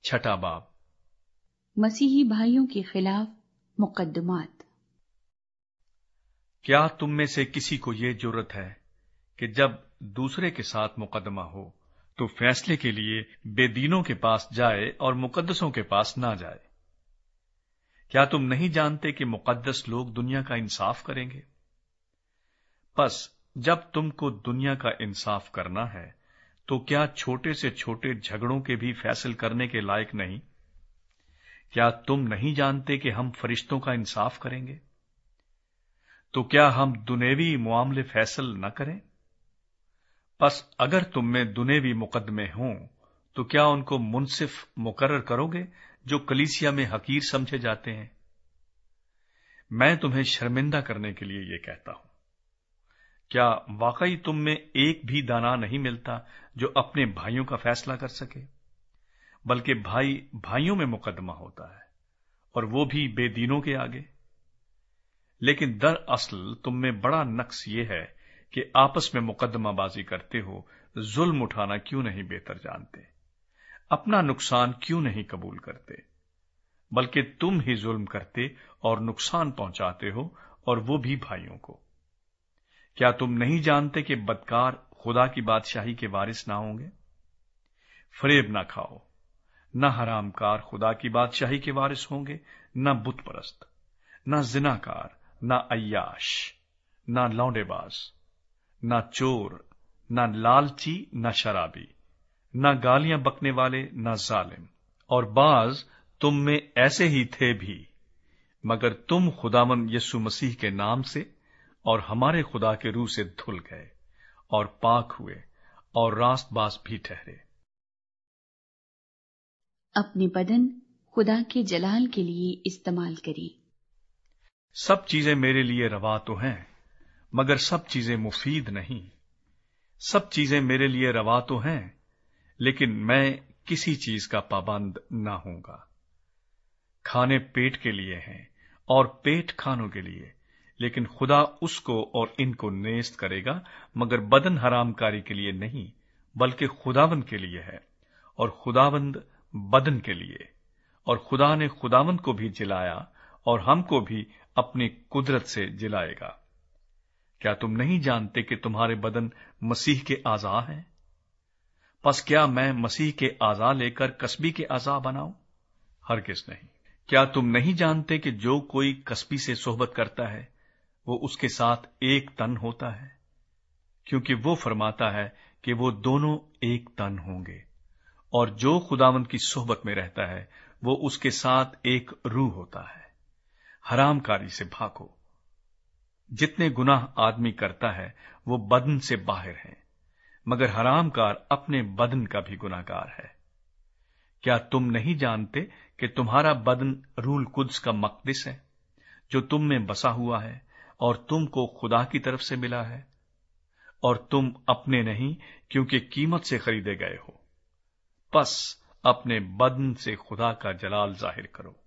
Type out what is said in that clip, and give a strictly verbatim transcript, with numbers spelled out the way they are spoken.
چھٹا باب، مسیحی بھائیوں کے خلاف مقدمات۔ کیا تم میں سے کسی کو یہ جرأت ہے کہ جب دوسرے کے ساتھ مقدمہ ہو تو فیصلے کے لیے بے دینوں کے پاس جائے اور مقدسوں کے پاس نہ جائے؟ کیا تم نہیں جانتے کہ مقدس لوگ دنیا کا انصاف کریں گے؟ پس جب تم کو دنیا کا انصاف کرنا ہے تو کیا چھوٹے سے چھوٹے جھگڑوں کے بھی فیصل کرنے کے لائق نہیں؟ کیا تم نہیں جانتے کہ ہم فرشتوں کا انصاف کریں گے؟ تو کیا ہم دنیوی معاملے فیصل نہ کریں؟ پس اگر تم میں دنیوی مقدمے ہوں تو کیا ان کو منصف مقرر کرو گے جو کلیسیا میں حقیر سمجھے جاتے ہیں؟ میں تمہیں شرمندہ کرنے کے لیے یہ کہتا ہوں۔ کیا واقعی تم میں ایک بھی دانا نہیں ملتا جو اپنے بھائیوں کا فیصلہ کر سکے؟ بلکہ بھائی بھائیوں میں مقدمہ ہوتا ہے، اور وہ بھی بے دینوں کے آگے۔ لیکن دراصل تم میں بڑا نقص یہ ہے کہ آپس میں مقدمہ بازی کرتے ہو، ظلم اٹھانا کیوں نہیں بہتر جانتے، اپنا نقصان کیوں نہیں قبول کرتے، بلکہ تم ہی ظلم کرتے اور نقصان پہنچاتے ہو، اور وہ بھی بھائیوں کو۔ کیا تم نہیں جانتے کہ بدکار خدا کی بادشاہی کے وارث نہ ہوں گے؟ فریب نہ کھاؤ، نہ حرام کار خدا کی بادشاہی کے وارث ہوں گے، نہ بت پرست، نہ زناکار، نہ عیاش، نہ لونڈے باز، نہ چور، نہ لالچی، نہ شرابی، نہ گالیاں بکنے والے، نہ ظالم۔ اور بعض تم میں ایسے ہی تھے بھی، مگر تم خداوند یسوع مسیح کے نام سے اور ہمارے خدا کے روح سے دھل گئے اور پاک ہوئے اور راست باز بھی ٹھہرے۔ اپنے بدن خدا کے جلال کے لیے استعمال کریں۔ سب چیزیں میرے لیے روا تو ہیں، مگر سب چیزیں مفید نہیں۔ سب چیزیں میرے لیے روا تو ہیں، لیکن میں کسی چیز کا پابند نہ ہوں گا۔ کھانے پیٹ کے لیے ہیں اور پیٹ کھانوں کے لیے، لیکن خدا اس کو اور ان کو نیست کرے گا، مگر بدن حرام کاری کے لیے نہیں، بلکہ خداوند کے لیے ہے، اور خداوند بدن کے لیے۔ اور خدا نے خداوند کو بھی جلایا اور ہم کو بھی اپنی قدرت سے جلائے گا۔ کیا تم نہیں جانتے کہ تمہارے بدن مسیح کے اعضاء ہیں؟ پس کیا میں مسیح کے اعضاء لے کر کسبی کے اعضاء بناؤں؟ ہرگز نہیں۔ کیا تم نہیں جانتے کہ جو کوئی کسبی سے صحبت کرتا ہے وہ اس کے ساتھ ایک تن ہوتا ہے؟ کیونکہ وہ فرماتا ہے کہ وہ دونوں ایک تن ہوں گے۔ اور جو خداوند کی صحبت میں رہتا ہے وہ اس کے ساتھ ایک روح ہوتا ہے۔ حرام کاری سے بھاگو۔ جتنے گناہ آدمی کرتا ہے وہ بدن سے باہر ہیں، مگر حرام کار اپنے بدن کا بھی گناہ گار ہے۔ کیا تم نہیں جانتے کہ تمہارا بدن روح القدس کا مقدس ہے جو تم میں بسا ہوا ہے اور تم کو خدا کی طرف سے ملا ہے، اور تم اپنے نہیں کیونکہ قیمت سے خریدے گئے ہو؟ پس اپنے بدن سے خدا کا جلال ظاہر کرو۔